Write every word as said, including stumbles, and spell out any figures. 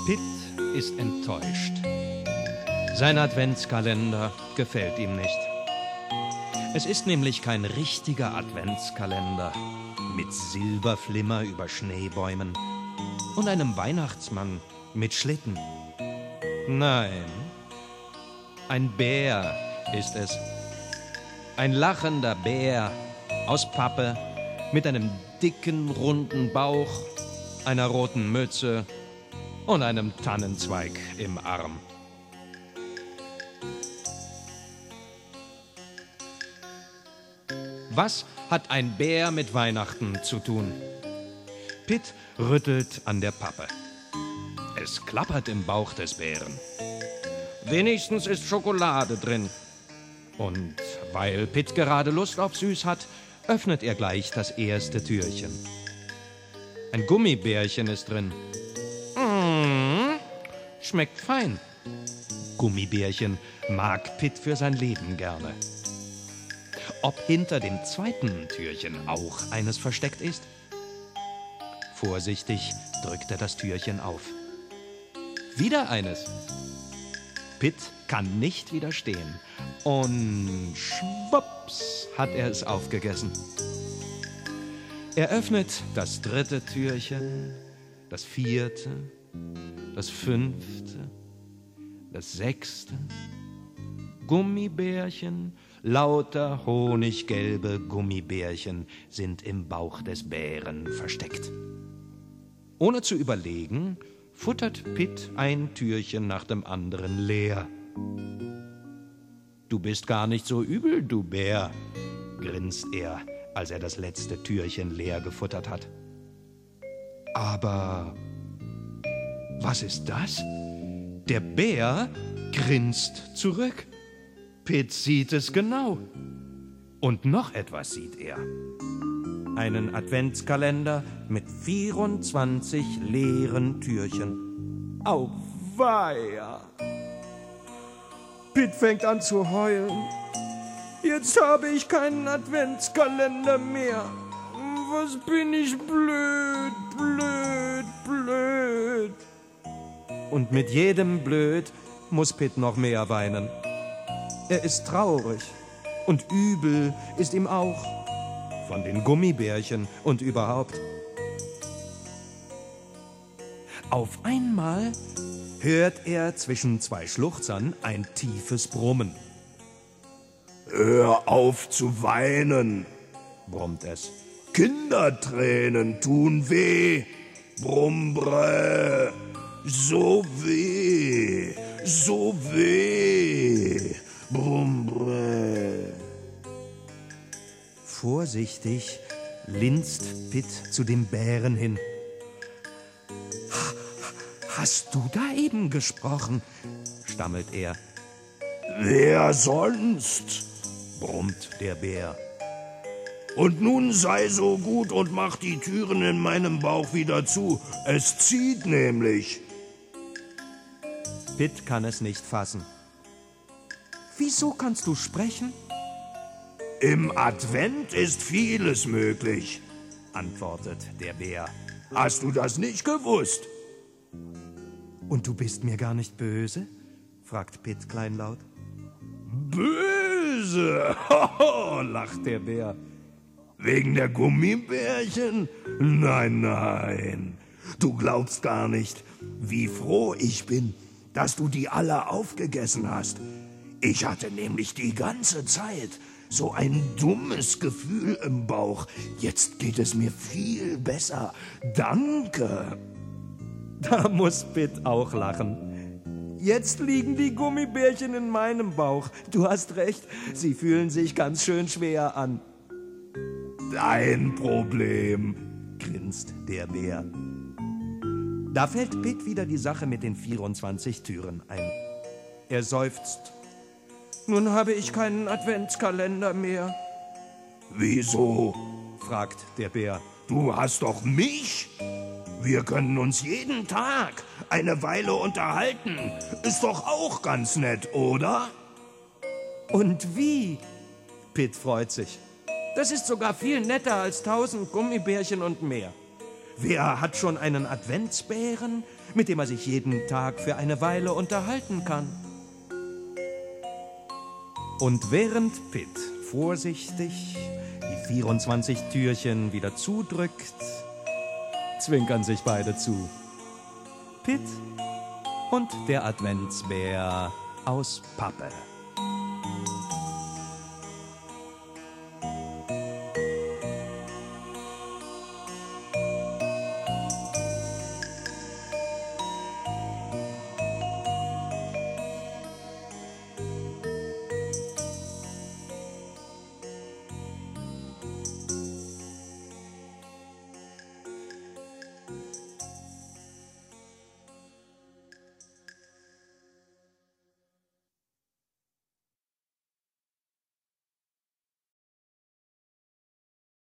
Pitt ist enttäuscht. Sein Adventskalender gefällt ihm nicht. Es ist nämlich kein richtiger Adventskalender mit Silberflimmer über Schneebäumen und einem Weihnachtsmann mit Schlitten. Nein, ein Bär ist es. Ein lachender Bär aus Pappe mit einem dicken, runden Bauch, einer roten Mütze und einem Tannenzweig im Arm. Was hat ein Bär mit Weihnachten zu tun? Pitt rüttelt an der Pappe. Es klappert im Bauch des Bären. Wenigstens ist Schokolade drin. Und weil Pitt gerade Lust auf Süß hat, öffnet er gleich das erste Türchen. Ein Gummibärchen ist drin. Mmh, schmeckt fein. Gummibärchen mag Pitt für sein Leben gerne. Ob hinter dem zweiten Türchen auch eines versteckt ist? Vorsichtig drückt er das Türchen auf. Wieder eines. Pitt kann nicht widerstehen. Und schwupps hat er es aufgegessen. Er öffnet das dritte Türchen, das vierte, das fünfte, das sechste. Gummibärchen, lauter honiggelbe Gummibärchen sind im Bauch des Bären versteckt. Ohne zu überlegen, futtert Pitt ein Türchen nach dem anderen leer. »Du bist gar nicht so übel, du Bär«, grinst er, als er das letzte Türchen leer gefuttert hat. Aber was ist das? Der Bär grinst zurück. Pitt sieht es genau. Und noch etwas sieht er. Einen Adventskalender mit vierundzwanzig leeren Türchen. Auweia! Pitt fängt an zu heulen. Jetzt habe ich keinen Adventskalender mehr. Was bin ich blöd, blöd, blöd. Und mit jedem Blöd muss Pitt noch mehr weinen. Er ist traurig und übel ist ihm auch. Von den Gummibärchen und überhaupt. Auf einmal hört er zwischen zwei Schluchzern ein tiefes Brummen. »Hör auf zu weinen«, brummt es. »Kindertränen tun weh, Brumbre, so weh, so weh, Brumbre.« Vorsichtig linst Pitt zu dem Bären hin. »Hast du da eben gesprochen?«, stammelt er. »Wer sonst?«, brummt der Bär. »Und nun sei so gut und mach die Türen in meinem Bauch wieder zu. Es zieht nämlich.« Pitt kann es nicht fassen. »Wieso kannst du sprechen?« »Im Advent ist vieles möglich«, antwortet der Bär. »Hast du das nicht gewusst?« »Und du bist mir gar nicht böse?«, fragt Pitt kleinlaut. »Böse?«, hoho, lacht der Bär. »Wegen der Gummibärchen? Nein, nein. Du glaubst gar nicht, wie froh ich bin, dass du die alle aufgegessen hast. Ich hatte nämlich die ganze Zeit so ein dummes Gefühl im Bauch. Jetzt geht es mir viel besser. Danke.« Da muss Pitt auch lachen. Jetzt liegen die Gummibärchen in meinem Bauch. Du hast recht, sie fühlen sich ganz schön schwer an. »Dein Problem«, grinst der Bär. Da fällt Pitt wieder die Sache mit den vierundzwanzig Türen ein. Er seufzt. »Nun habe ich keinen Adventskalender mehr.« »Wieso?«, fragt der Bär. »Du hast doch mich. Wir können uns jeden Tag eine Weile unterhalten. Ist doch auch ganz nett, oder?« »Und wie?«, Pitt freut sich. »Das ist sogar viel netter als tausend Gummibärchen und mehr. Wer hat schon einen Adventsbären, mit dem er sich jeden Tag für eine Weile unterhalten kann? Und während Pitt vorsichtig die vierundzwanzig Türchen wieder zudrückt, zwinkern sich beide zu. Pitt und der Adventsbär aus Pappe.